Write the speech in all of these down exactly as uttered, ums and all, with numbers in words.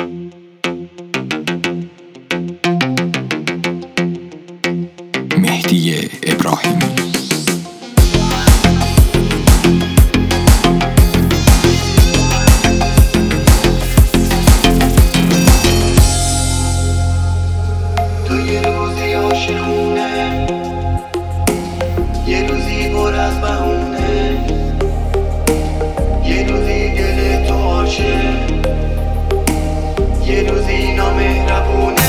مهدی ابراهیمی. تو یه روزی عاشقونه، یه روزی پر از بهونه، یه روزی دل تو عاشق، یه روزی نامهربونه.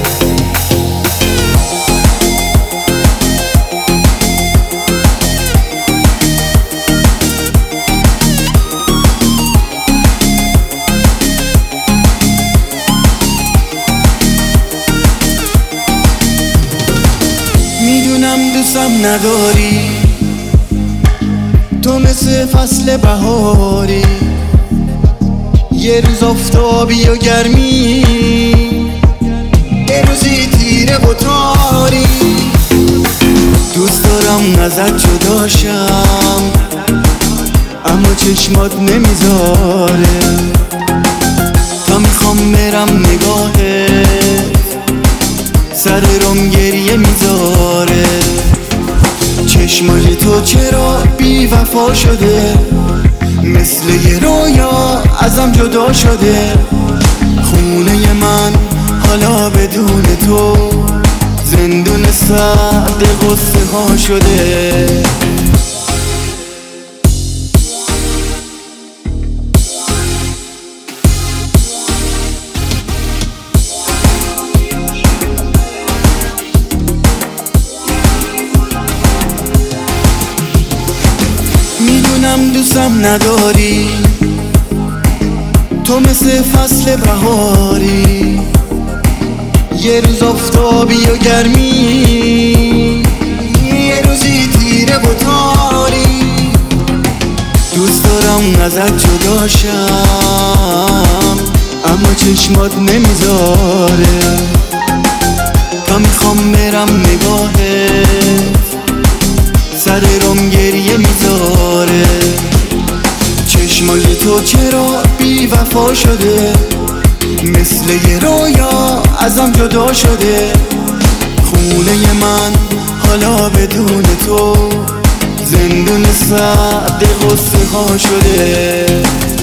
میدونم دوستم نداری، تو مثل فصل بهاری، یه روز آفتابی و گرمی، یه روزی تیره و تاری. دوست دارم ازت جداشم، اما چشمات نمیذاره. تا میخوام برم نگاهت سر روم گریه میذاره. چشمای تو چرا بی وفا شده، مثل یه رویا ازم جدا شده. خونه من حالا بدون تو زندون سعد غصه ها شده. میدونم دوستم نداری، تو مثل فصل بهاری، یه روز آفتابی و گرمی، یه روزی تیره و تاری. دوست دارم ازت جداشم، اما چشمات نمیذاره. تا میخوام برم نگاهت سر روم گریه میذاره. چشمای تو چرا بی وفا شده، مثل یه رویا ازم جدا شده. خونه من حالا بدون تو زندون سعد غصه ها شده.